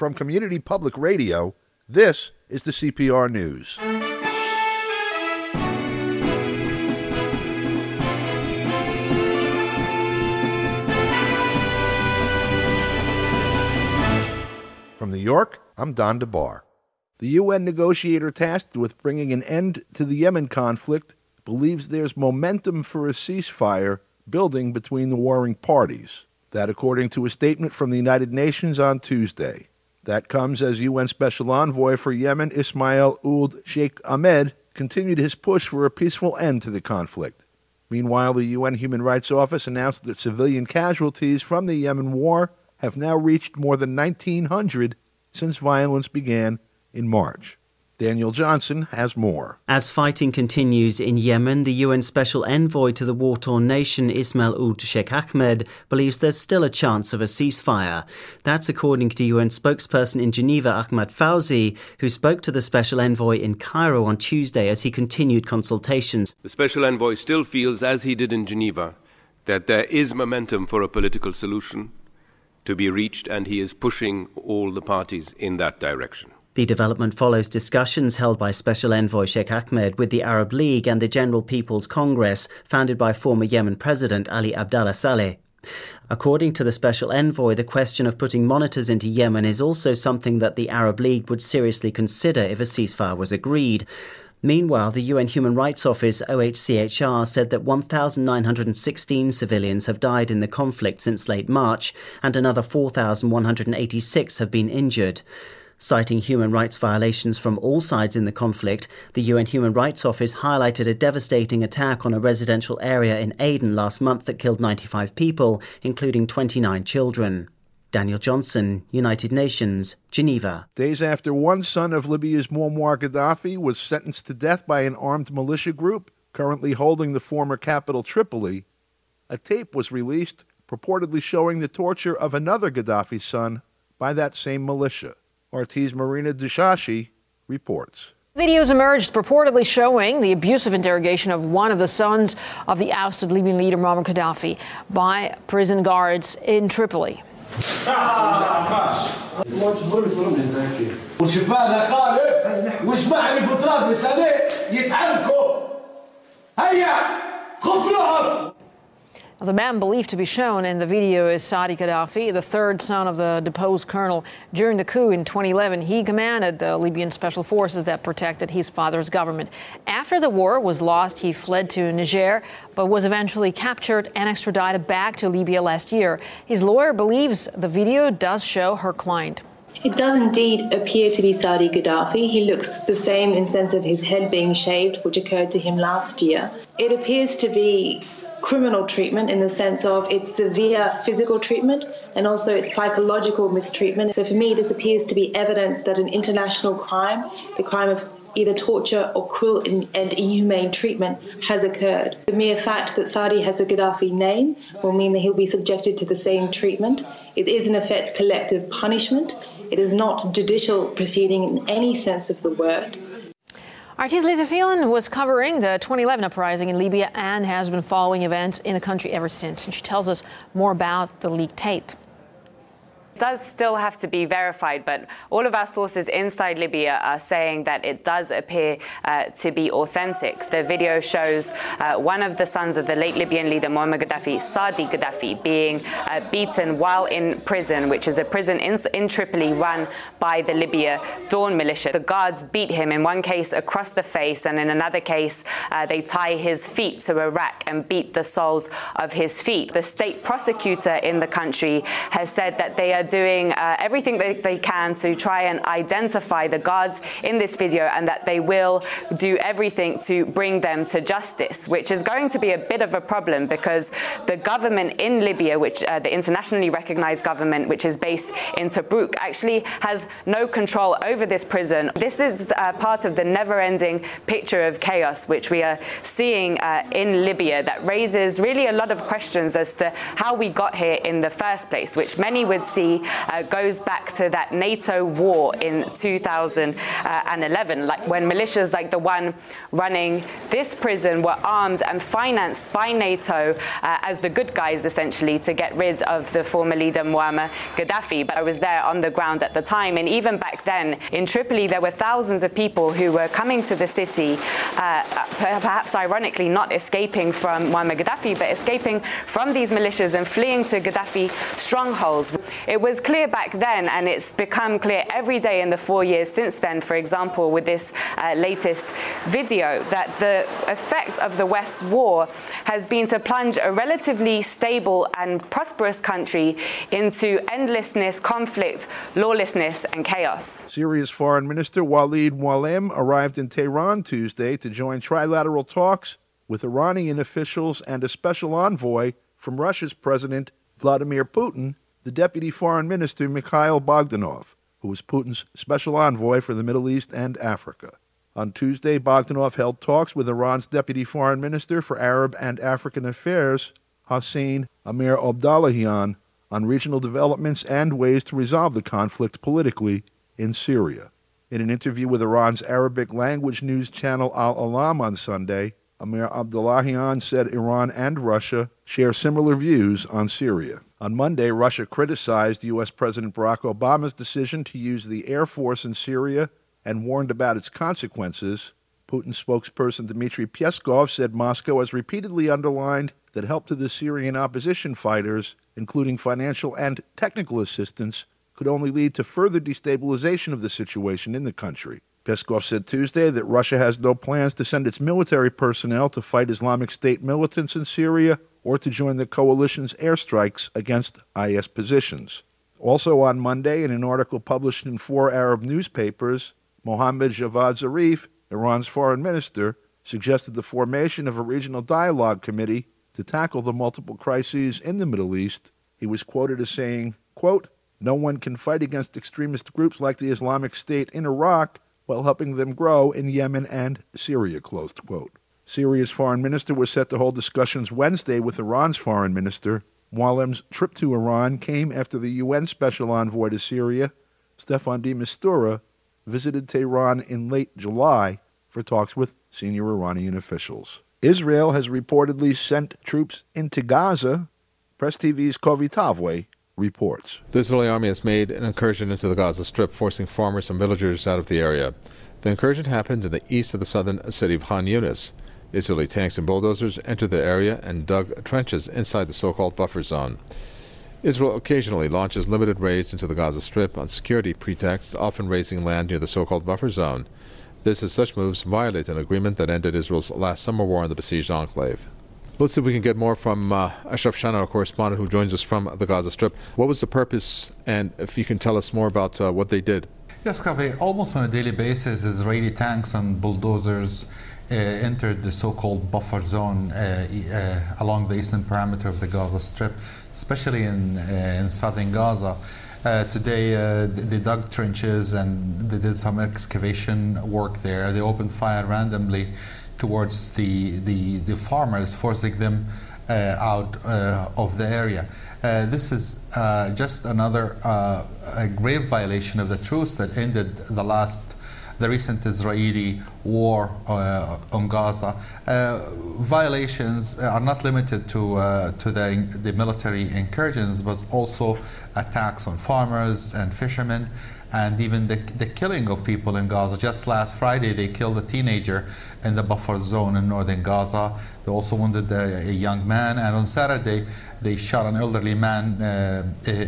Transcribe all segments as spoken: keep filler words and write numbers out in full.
From Community Public Radio, this is the C P R News. From New York, I'm Don DeBar. The U N negotiator tasked with bringing an end to the Yemen conflict believes there's momentum for a ceasefire building between the warring parties. That according to a statement from the United Nations on Tuesday. That comes as U N Special Envoy for Yemen Ismail Ould Sheikh Ahmed continued his push for a peaceful end to the conflict. Meanwhile, the U N Human Rights Office announced that civilian casualties from the Yemen war have now reached more than nineteen hundred since violence began in March. Daniel Johnson has more. As fighting continues in Yemen, the U N Special Envoy to the war-torn nation, Ismail Ould Sheikh Ahmed, believes there's still a chance of a ceasefire. That's according to U N spokesperson in Geneva, Ahmad Fawzi, who spoke to the Special Envoy in Cairo on Tuesday as he continued consultations. The Special Envoy still feels, as he did in Geneva, that there is momentum for a political solution to be reached, and he is pushing all the parties in that direction. The development follows discussions held by Special Envoy Sheikh Ahmed with the Arab League and the General People's Congress, founded by former Yemen President Ali Abdullah Saleh. According to the Special Envoy, the question of putting monitors into Yemen is also something that the Arab League would seriously consider if a ceasefire was agreed. Meanwhile, the U N Human Rights Office, O H C H R, said that one thousand nine hundred sixteen civilians have died in the conflict since late March, and another four thousand one hundred eighty-six have been injured. Citing human rights violations from all sides in the conflict, the U N Human Rights Office highlighted a devastating attack on a residential area in Aden last month that killed ninety-five people, including twenty-nine children. Daniel Johnson, United Nations, Geneva. Days after one son of Libya's Muammar Gaddafi was sentenced to death by an armed militia group currently holding the former capital Tripoli, a tape was released purportedly showing the torture of another Gaddafi son by that same militia. R T's Marina Dushashi reports. Videos emerged purportedly showing the abusive interrogation of one of the sons of the ousted Libyan leader Muammar Gaddafi by prison guards in Tripoli. The man believed to be shown in the video is Saadi Gaddafi, the third son of the deposed colonel. During the coup in twenty eleven, he commanded the Libyan special forces that protected his father's government. After the war was lost, he fled to Niger, but was eventually captured and extradited back to Libya last year. His lawyer believes the video does show her client. It does indeed appear to be Saadi Gaddafi. He looks the same in sense of his head being shaved, which occurred to him last year. It appears to be criminal treatment in the sense of its severe physical treatment and also its psychological mistreatment. So for me, this appears to be evidence that an international crime, the crime of either torture or cruel and inhumane treatment, has occurred. The mere fact that Saadi has a Gaddafi name will mean that he'll be subjected to the same treatment. It is in effect collective punishment. It is not judicial proceeding in any sense of the word. R T's Lisa Phelan was covering the twenty eleven uprising in Libya and has been following events in the country ever since. And she tells us more about the leaked tape. It does still have to be verified, but all of our sources inside Libya are saying that it does appear uh, to be authentic. The video shows uh, one of the sons of the late Libyan leader Muammar Gaddafi, Saadi Gaddafi, being uh, beaten while in prison, which is a prison in, in Tripoli run by the Libya Dawn militia. The guards beat him in one case across the face, and in another case uh, they tie his feet to a rack and beat the soles of his feet. The state prosecutor in the country has said that they are doing uh, everything that they can to try and identify the guards in this video, and that they will do everything to bring them to justice, which is going to be a bit of a problem because the government in Libya, which uh, the internationally recognized government, which is based in Tobruk, actually has no control over this prison. This is uh, part of the never-ending picture of chaos which we are seeing uh, in Libya that raises really a lot of questions as to how we got here in the first place, which many would see actually uh, goes back to that NATO war in two thousand eleven, like when militias like the one running this prison were armed and financed by NATO uh, as the good guys, essentially, to get rid of the former leader Muammar Gaddafi. But I was there on the ground at the time, and even back then in Tripoli there were thousands of people who were coming to the city, uh, perhaps ironically not escaping from Muammar Gaddafi, but escaping from these militias and fleeing to Gaddafi strongholds. It was clear back then, and it's become clear every day in the four years since then, for example, with this uh, latest video, that the effect of the West's war has been to plunge a relatively stable and prosperous country into endlessness, conflict, lawlessness, and chaos. Syria's Foreign Minister Walid Muallem arrived in Tehran Tuesday to join trilateral talks with Iranian officials and a special envoy from Russia's President Vladimir Putin, the Deputy Foreign Minister Mikhail Bogdanov, who was Putin's special envoy for the Middle East and Africa. On Tuesday, Bogdanov held talks with Iran's Deputy Foreign Minister for Arab and African Affairs, Hossein Amir Abdollahian, on regional developments and ways to resolve the conflict politically in Syria. In an interview with Iran's Arabic language news channel Al Alam on Sunday, Amir Abdollahian said Iran and Russia share similar views on Syria. On Monday, Russia criticized U S President Barack Obama's decision to use the Air Force in Syria and warned about its consequences. Putin spokesperson Dmitry Peskov said Moscow has repeatedly underlined that help to the Syrian opposition fighters, including financial and technical assistance, could only lead to further destabilization of the situation in the country. Peskov said Tuesday that Russia has no plans to send its military personnel to fight Islamic State militants in Syria or to join the coalition's airstrikes against I S positions. Also on Monday, in an article published in four Arab newspapers, Mohammad Javad Zarif, Iran's foreign minister, suggested the formation of a regional dialogue committee to tackle the multiple crises in the Middle East. He was quoted as saying, quote, "No one can fight against extremist groups like the Islamic State in Iraq while helping them grow in Yemen and Syria," closed quote. Syria's foreign minister was set to hold discussions Wednesday with Iran's foreign minister. Muallem's trip to Iran came after the U N Special Envoy to Syria, Staffan de Mistura, visited Tehran in late July for talks with senior Iranian officials. Israel has reportedly sent troops into Gaza. Press T V's Kovi Tavwe reports. The Israeli army has made an incursion into the Gaza Strip, forcing farmers and villagers out of the area. The incursion happened in the east of the southern city of Khan Yunis. Israeli tanks and bulldozers entered the area and dug trenches inside the so-called buffer zone. Israel occasionally launches limited raids into the Gaza Strip on security pretexts, often raising land near the so-called buffer zone. This as such moves violate an agreement that ended Israel's last summer war in the besieged enclave. Let's see if we can get more from uh, Ashraf Shana, our correspondent who joins us from the Gaza Strip. What was the purpose, and if you can tell us more about uh, what they did? Yes, Kaveh, almost on a daily basis, Israeli tanks and bulldozers uh, entered the so-called buffer zone uh, uh, along the eastern perimeter of the Gaza Strip, especially in, uh, in southern Gaza. Uh, today, uh, they dug trenches and they did some excavation work there. They opened fire randomly towards the, the, the farmers, forcing them uh, out uh, of the area. Uh, this is uh, just another uh, a grave violation of the truce that ended the last, the recent Israeli war uh, on Gaza. Uh, violations are not limited to uh, to the, the military incursions, but also attacks on farmers and fishermen, and even the, the killing of people in Gaza. Just last Friday, they killed a teenager in the buffer zone in northern Gaza. They also wounded a, a young man, and on Saturday, they shot an elderly man uh,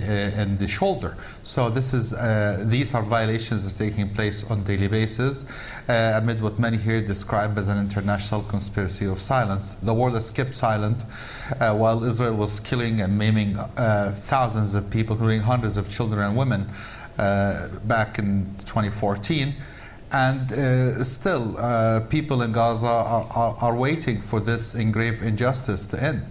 in the shoulder. So this is uh, these are violations that are taking place on a daily basis, uh, amid what many here describe as an international conspiracy of silence. The world has kept silent uh, while Israel was killing and maiming uh, thousands of people, including hundreds of children and women, uh, back in twenty fourteen. And uh, still, uh, people in Gaza are, are, are waiting for this grave injustice to end.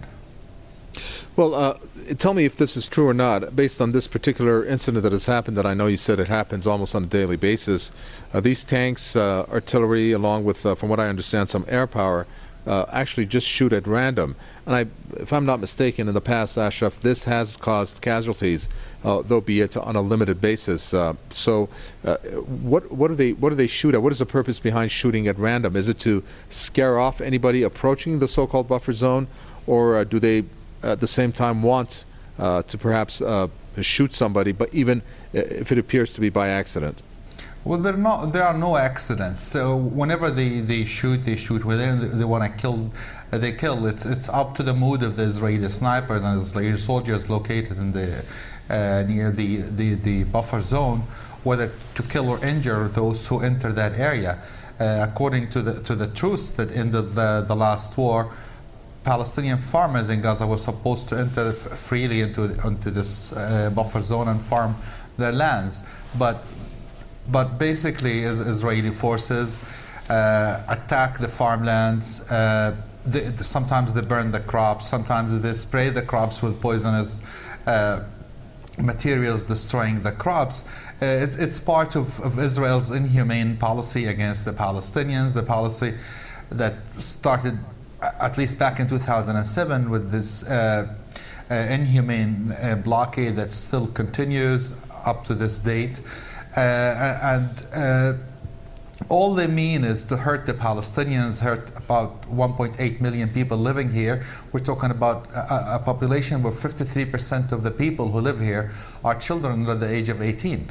Well, uh, tell me if this is true or not, based on this particular incident that has happened, that I know you said it happens almost on a daily basis. Uh, these tanks, uh, artillery, along with, uh, from what I understand, some air power, uh, actually just shoot at random. And I, if I'm not mistaken, in the past, Ashraf, this has caused casualties, uh, though be it on a limited basis. Uh, so, uh, what what do they what do they shoot at? What is the purpose behind shooting at random? Is it to scare off anybody approaching the so-called buffer zone, or uh, do they at the same time want uh, to perhaps uh, shoot somebody, but even if it appears to be by accident? Well, there are no there are no accidents. So whenever they, they shoot, they shoot. Whenever they, they want to kill, uh, they kill. It's it's up to the mood of the Israeli snipers and Israeli soldiers located in the uh, near the, the, the buffer zone, whether to kill or injure those who enter that area. Uh, according to the to the truce that ended the the last war, Palestinian farmers in Gaza were supposed to enter f- freely into into this uh, buffer zone and farm their lands, but. But basically, as Israeli forces uh, attack the farmlands. Uh, they, sometimes they burn the crops. Sometimes they spray the crops with poisonous uh, materials, destroying the crops. Uh, it's, it's part of, of Israel's inhumane policy against the Palestinians, the policy that started at least back in two thousand seven with this uh, uh, inhumane uh, blockade that still continues up to this date. Uh, and uh, all they mean is to hurt the Palestinians, hurt about one point eight million people living here. We're talking about a, a population where fifty-three percent of the people who live here are children under the age of eighteen.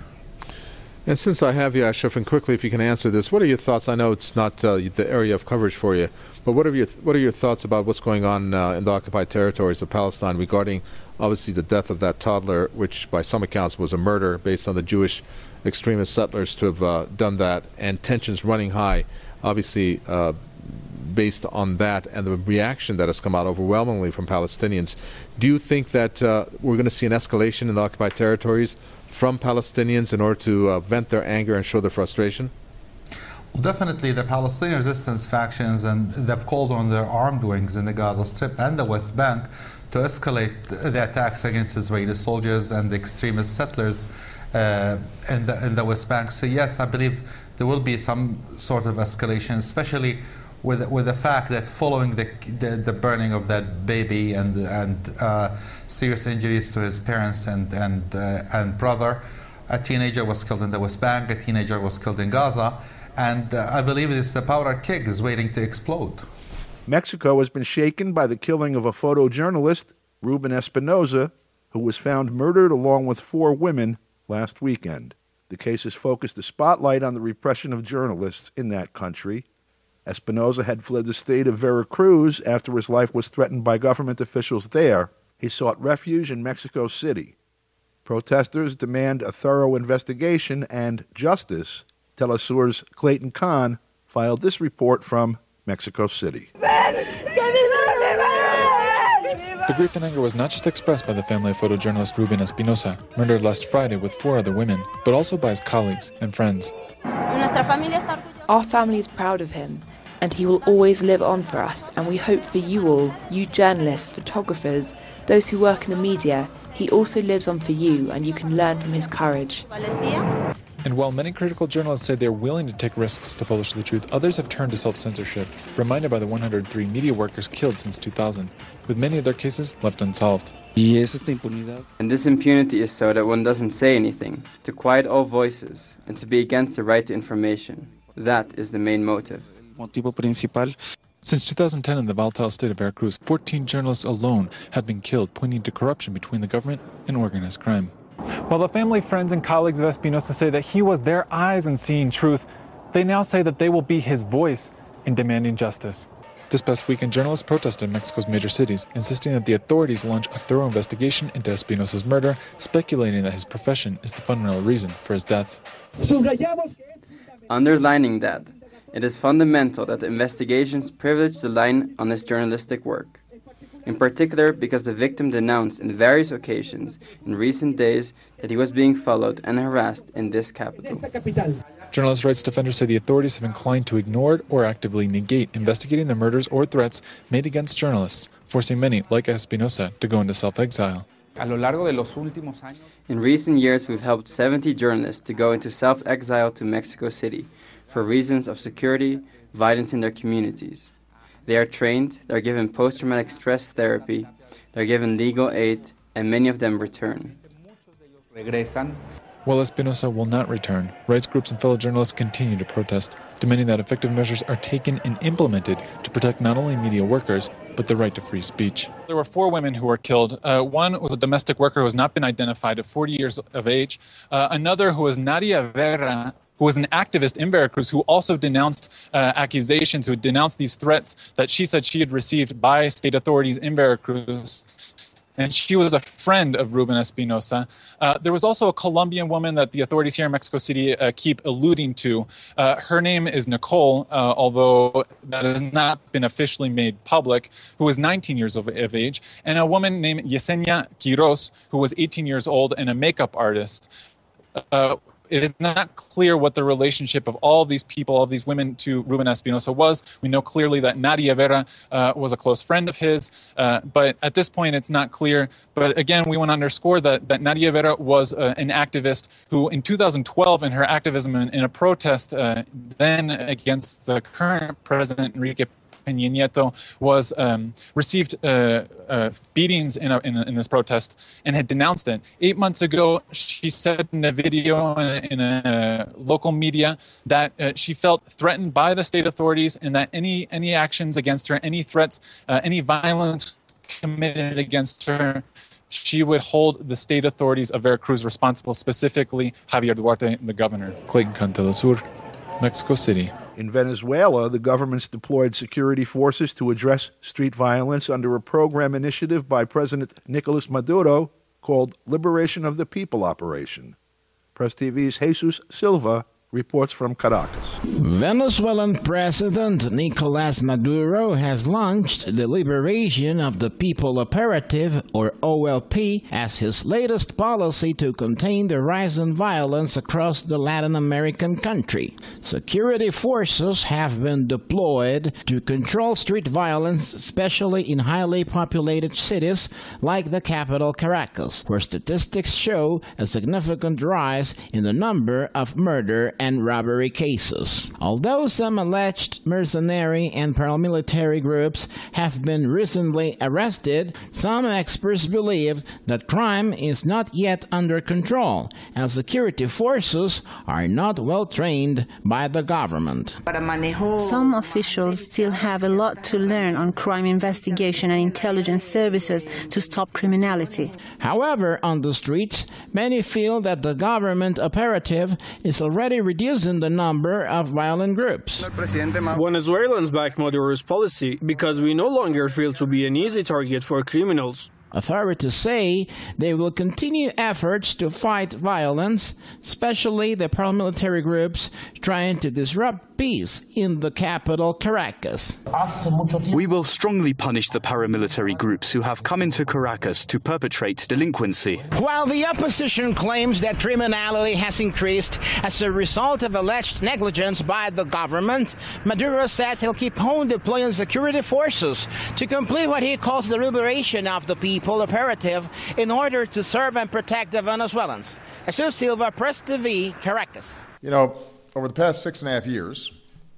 And since I have you, Ashraf, and quickly if you can answer this, what are your thoughts? I know it's not uh, the area of coverage for you, but what are your, what are your thoughts about what's going on uh, in the occupied territories of Palestine regarding, obviously, the death of that toddler, which by some accounts was a murder based on the Jewish extremist settlers to have uh, done that, and tensions running high, obviously uh, based on that and the reaction that has come out overwhelmingly from Palestinians. Do you think that uh, we're going to see an escalation in the occupied territories from Palestinians in order to uh, vent their anger and show their frustration? Well, definitely the Palestinian resistance factions, and they've called on their armed wings in the Gaza Strip and the West Bank to escalate the attacks against Israeli soldiers and the extremist settlers Uh, in, the, in the West Bank. So yes, I believe there will be some sort of escalation, especially with with the fact that following the the, the burning of that baby and and uh, serious injuries to his parents and and uh, and brother, a teenager was killed in the West Bank, a teenager was killed in Gaza, and uh, I believe this the powder keg is waiting to explode. Mexico has been shaken by the killing of a photojournalist, Ruben Espinosa, who was found murdered along with four women last weekend. The case has focused the spotlight on the repression of journalists in that country. Espinosa had fled the state of Veracruz after his life was threatened by government officials there. He sought refuge in Mexico City. Protesters demand a thorough investigation and justice. Telesur's Clayton Kahn filed this report from Mexico City. The grief and anger was not just expressed by the family of photojournalist Ruben Espinosa, murdered last Friday with four other women, but also by his colleagues and friends. Our family is proud of him, and he will always live on for us, and we hope for you all, you journalists, photographers, those who work in the media, he also lives on for you, and you can learn from his courage. And while many critical journalists say they're willing to take risks to publish the truth, others have turned to self-censorship, reminded by the one hundred three media workers killed since two thousand, with many of their cases left unsolved. And this impunity is so that one doesn't say anything, to quiet all voices, and to be against the right to information. That is the main motive. Since two thousand ten in the volatile state of Veracruz, fourteen journalists alone have been killed, pointing to corruption between the government and organized crime. While the family, friends, and colleagues of Espinosa say that he was their eyes in seeing truth, they now say that they will be his voice in demanding justice. This past weekend, journalists protested in Mexico's major cities, insisting that the authorities launch a thorough investigation into Espinosa's murder, speculating that his profession is the fundamental reason for his death. Underlining that, it is fundamental that the investigations privilege the line on his journalistic work. In particular, because the victim denounced in various occasions in recent days that he was being followed and harassed in this capital. Journalist rights defenders say the authorities have inclined to ignore or actively negate investigating the murders or threats made against journalists, forcing many, like Espinosa, to go into self-exile. In recent years, we've helped seventy journalists to go into self-exile to Mexico City for reasons of security, violence in their communities. They are trained, they're given post-traumatic stress therapy, they're given legal aid, and many of them return. While Espinosa will not return, rights groups and fellow journalists continue to protest, demanding that effective measures are taken and implemented to protect not only media workers, but the right to free speech. There were four women who were killed. Uh, one was a domestic worker who has not been identified at forty years of age. Uh, another who was Nadia Vera, who was an activist in Veracruz, who also denounced uh, accusations, who denounced these threats that she said she had received by state authorities in Veracruz. And she was a friend of Ruben Espinosa. Uh, there was also a Colombian woman that the authorities here in Mexico City uh, keep alluding to. Uh, her name is Nicole, uh, although that has not been officially made public, who was nineteen years of, of age, and a woman named Yesenia Quiros, who was eighteen years old and a makeup artist. Uh, It is not clear what the relationship of all these people, all these women to Ruben Espinosa was. We know clearly that Nadia Vera uh, was a close friend of his, uh, but at this point it's not clear. But again, we want to underscore that, that Nadia Vera was uh, an activist who in two thousand twelve, in her activism in, in a protest uh, then against the current president, Enrique Peña Nieto, was um, received uh, uh, beatings in, a, in, a, in this protest and had denounced it. Eight months ago, she said in a video in a, in a local media that uh, she felt threatened by the state authorities and that any any actions against her, any threats, uh, any violence committed against her, she would hold the state authorities of Veracruz responsible, specifically Javier Duarte, the governor. Clayton Cantelasur, Mexico City. In Venezuela, the government's deployed security forces to address street violence under a program initiative by President Nicolas Maduro called Liberation of the People Operation. Press T V's Jesus Silva reports from Caracas. Venezuelan President Nicolas Maduro has launched the Liberation of the People Operative, or O L P, as his latest policy to contain the rise in violence across the Latin American country. Security forces have been deployed to control street violence, especially in highly populated cities like the capital Caracas, where statistics show a significant rise in the number of murder and robbery cases. Although some alleged mercenary and paramilitary groups have been recently arrested, some experts believe that crime is not yet under control, as security forces are not well trained by the government. Some officials still have a lot to learn on crime investigation and intelligence services to stop criminality. However, on the streets, many feel that the government operative is already reducing the number of violent groups. Venezuelans back Maduro's policy because we no longer feel to be an easy target for criminals. Authorities say they will continue efforts to fight violence, especially the paramilitary groups trying to disrupt peace in the capital, Caracas. We will strongly punish the paramilitary groups who have come into Caracas to perpetrate delinquency. While the opposition claims that criminality has increased as a result of alleged negligence by the government, Maduro says he'll keep on deploying security forces to complete what he calls the liberation of the people operative in order to serve and protect the Venezuelans. Jesus Silva, Press T V, Caracas. You know, over the past six and a half years,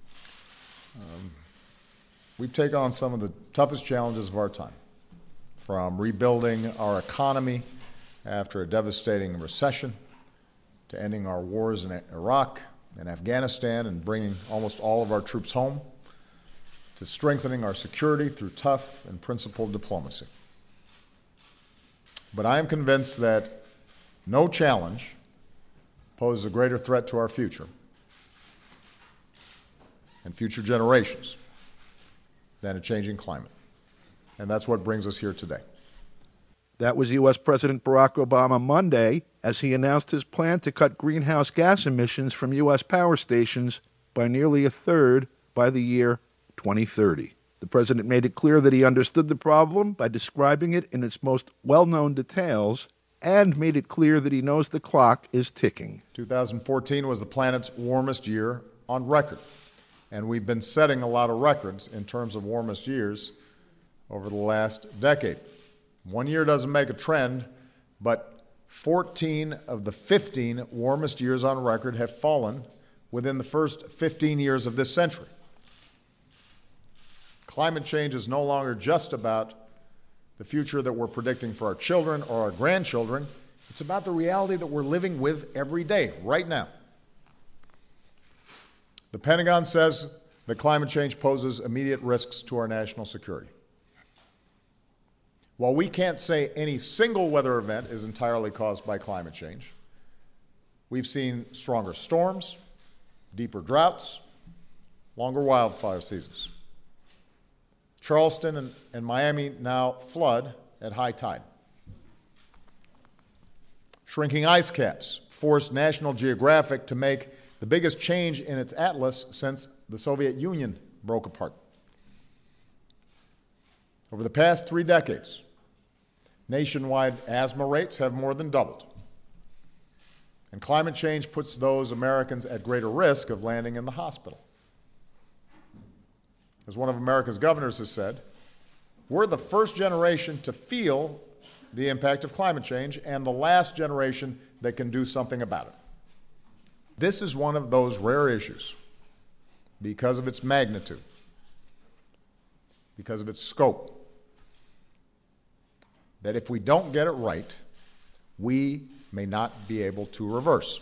um, we've taken on some of the toughest challenges of our time, from rebuilding our economy after a devastating recession, to ending our wars in Iraq and Afghanistan and bringing almost all of our troops home, to strengthening our security through tough and principled diplomacy. But I am convinced that no challenge poses a greater threat to our future and future generations than a changing climate. And that's what brings us here today. That was U S President Barack Obama Monday as he announced his plan to cut greenhouse gas emissions from U S power stations by nearly a third by the year twenty thirty. The president made it clear that he understood the problem by describing it in its most well-known details and made it clear that he knows the clock is ticking. two thousand fourteen was the planet's warmest year on record, and we've been setting a lot of records in terms of warmest years over the last decade. One year doesn't make a trend, but fourteen of the fifteen warmest years on record have fallen within the first fifteen years of this century. Climate change is no longer just about the future that we're predicting for our children or our grandchildren. It's about the reality that we're living with every day, right now. The Pentagon says that climate change poses immediate risks to our national security. While we can't say any single weather event is entirely caused by climate change, we've seen stronger storms, deeper droughts, longer wildfire seasons. Charleston and, and Miami now flood at high tide. Shrinking ice caps forced National Geographic to make the biggest change in its atlas since the Soviet Union broke apart. Over the past three decades, nationwide asthma rates have more than doubled. And climate change puts those Americans at greater risk of landing in the hospital. As one of America's governors has said, we're the first generation to feel the impact of climate change and the last generation that can do something about it. This is one of those rare issues because of its magnitude, because of its scope, that if we don't get it right, we may not be able to reverse.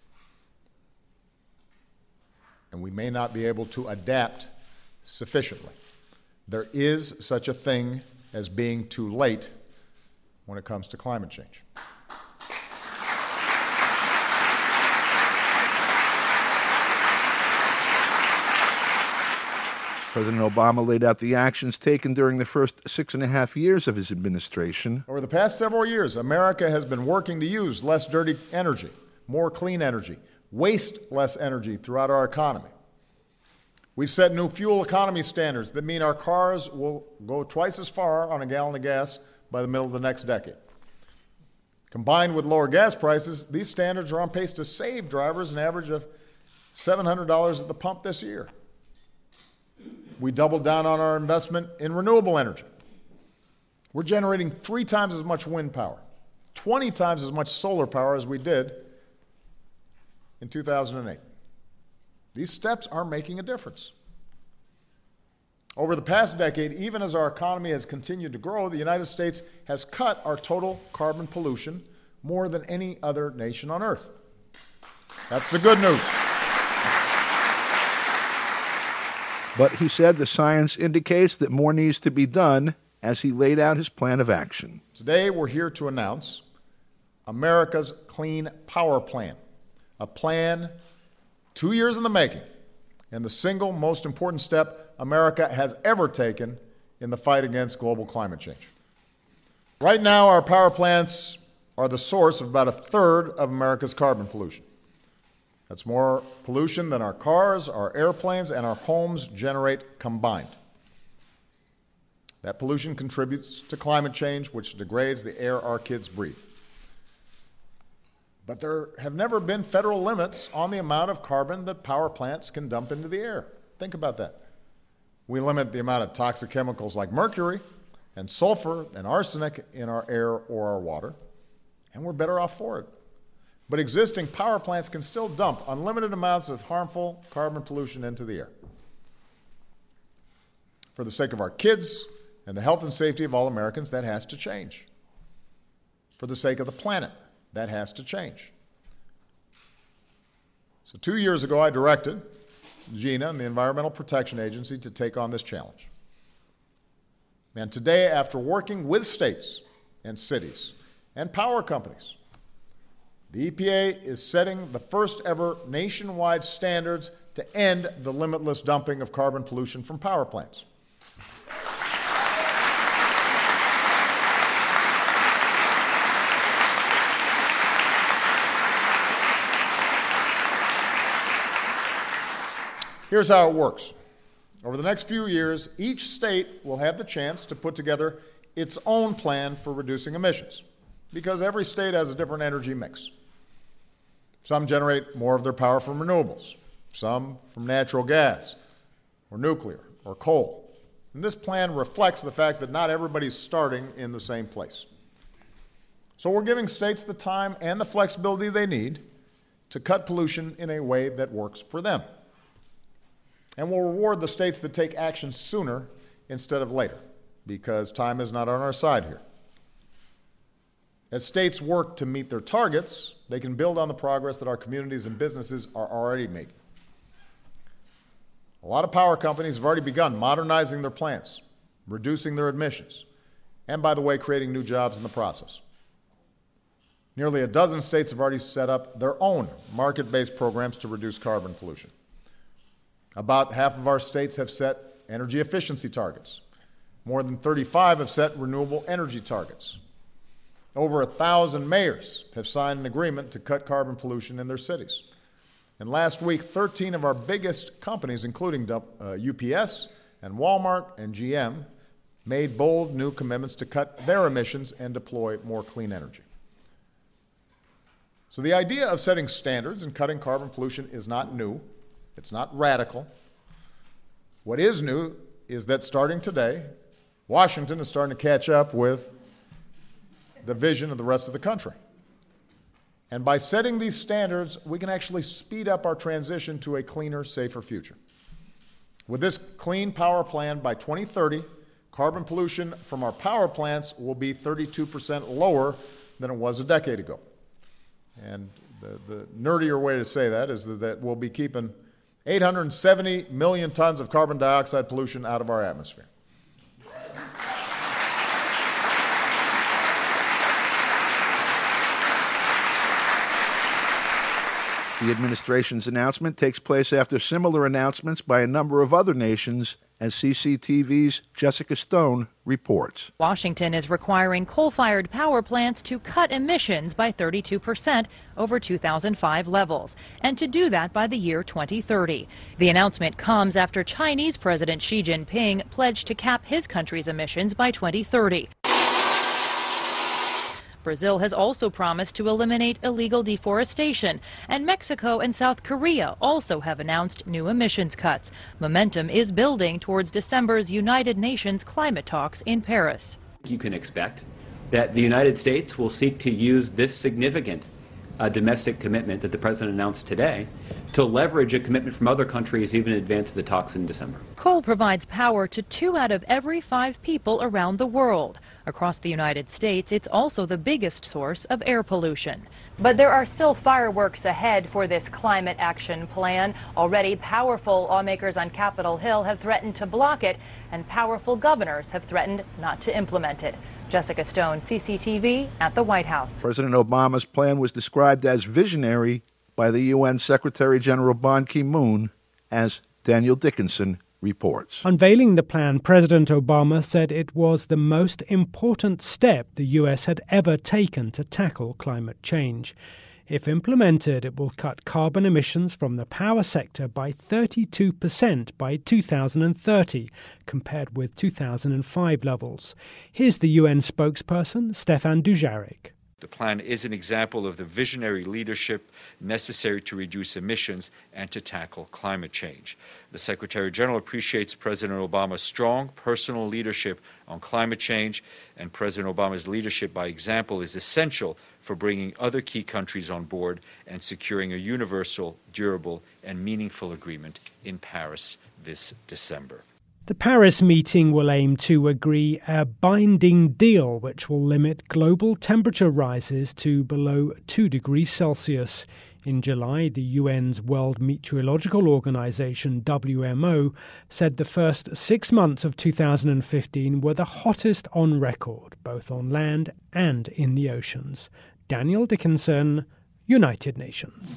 And we may not be able to adapt sufficiently. There is such a thing as being too late when it comes to climate change. President Obama laid out the actions taken during the first six and a half years of his administration. Over the past several years, America has been working to use less dirty energy, more clean energy, waste less energy throughout our economy. We've set new fuel economy standards that mean our cars will go twice as far on a gallon of gas by the middle of the next decade. Combined with lower gas prices, these standards are on pace to save drivers an average of seven hundred dollars at the pump this year. We doubled down on our investment in renewable energy. We're generating three times as much wind power, twenty times as much solar power as we did in two thousand eight. These steps are making a difference. Over the past decade, even as our economy has continued to grow, the United States has cut our total carbon pollution more than any other nation on earth. That's the good news. But he said the science indicates that more needs to be done as he laid out his plan of action. Today, we're here to announce America's Clean Power Plan, a plan two years in the making, and the single most important step America has ever taken in the fight against global climate change. Right now, our power plants are the source of about a third of America's carbon pollution. That's more pollution than our cars, our airplanes, and our homes generate combined. That pollution contributes to climate change, which degrades the air our kids breathe. But there have never been federal limits on the amount of carbon that power plants can dump into the air. Think about that. We limit the amount of toxic chemicals like mercury and sulfur and arsenic in our air or our water, and we're better off for it. But existing power plants can still dump unlimited amounts of harmful carbon pollution into the air. For the sake of our kids and the health and safety of all Americans, that has to change. For the sake of the planet, that has to change. So two years ago, I directed GINA and the Environmental Protection Agency to take on this challenge. And today, after working with states and cities and power companies, the E P A is setting the first ever nationwide standards to end the limitless dumping of carbon pollution from power plants. Here's how it works. Over the next few years, each state will have the chance to put together its own plan for reducing emissions, because every state has a different energy mix. Some generate more of their power from renewables, some from natural gas, or nuclear, or coal. And this plan reflects the fact that not everybody's starting in the same place. So we're giving states the time and the flexibility they need to cut pollution in a way that works for them. And we'll reward the states that take action sooner instead of later, because time is not on our side here. As states work to meet their targets, they can build on the progress that our communities and businesses are already making. A lot of power companies have already begun modernizing their plants, reducing their emissions, and, by the way, creating new jobs in the process. Nearly a dozen states have already set up their own market-based programs to reduce carbon pollution. About half of our states have set energy efficiency targets. More than thirty-five have set renewable energy targets. Over a thousand mayors have signed an agreement to cut carbon pollution in their cities. And last week, thirteen of our biggest companies, including uh, U P S and Walmart and G M, made bold new commitments to cut their emissions and deploy more clean energy. So the idea of setting standards and cutting carbon pollution is not new. It's not radical. What is new is that starting today, Washington is starting to catch up with the vision of the rest of the country. And by setting these standards, we can actually speed up our transition to a cleaner, safer future. With this clean power plan, by twenty thirty, carbon pollution from our power plants will be thirty-two percent lower than it was a decade ago. And the, the nerdier way to say that is that, that we'll be keeping eight hundred seventy million tons of carbon dioxide pollution out of our atmosphere. The administration's announcement takes place after similar announcements by a number of other nations, as C C T V's Jessica Stone reports. Washington is requiring coal-fired power plants to cut emissions by thirty-two percent over two thousand five levels, and to do that by the year twenty thirty. The announcement comes after Chinese President Xi Jinping pledged to cap his country's emissions by twenty thirty. Brazil has also promised to eliminate illegal deforestation, and Mexico and South Korea also have announced new emissions cuts. Momentum is building towards December's United Nations climate talks in Paris. You can expect that the United States will seek to use this significant uh, domestic commitment that the President announced today to leverage a commitment from other countries even in advance of the talks in December. Coal provides power to two out of every five people around the world. Across the United States, it's also the biggest source of air pollution. But there are still fireworks ahead for this climate action plan. Already, powerful lawmakers on Capitol Hill have threatened to block it, and powerful governors have threatened not to implement it. Jessica Stone, C C T V at the White House. President Obama's plan was described as visionary by the U N Secretary General Ban Ki-moon, as Daniel Dickinson reports. Unveiling the plan, President Obama said it was the most important step the U S had ever taken to tackle climate change. If implemented, it will cut carbon emissions from the power sector by thirty-two percent by two thousand thirty, compared with two thousand five levels. Here's the U N spokesperson, Stefan Dujarric. The plan is an example of the visionary leadership necessary to reduce emissions and to tackle climate change. The Secretary General appreciates President Obama's strong personal leadership on climate change, and President Obama's leadership by example is essential for bringing other key countries on board and securing a universal, durable, and meaningful agreement in Paris this December. The Paris meeting will aim to agree a binding deal which will limit global temperature rises to below two degrees Celsius. In July, the U N's World Meteorological Organization, W M O, said the first six months of two thousand fifteen were the hottest on record, both on land and in the oceans. Daniel Dickinson, United Nations.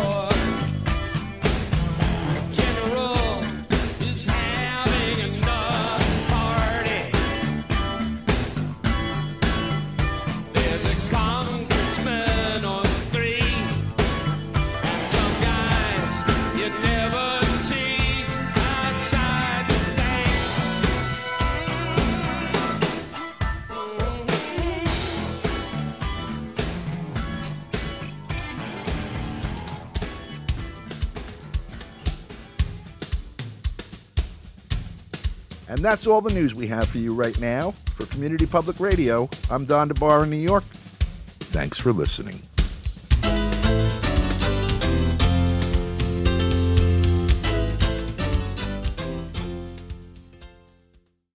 General is having enough. And that's all the news we have for you right now. For Community Public Radio, I'm Don DeBar in New York. Thanks for listening.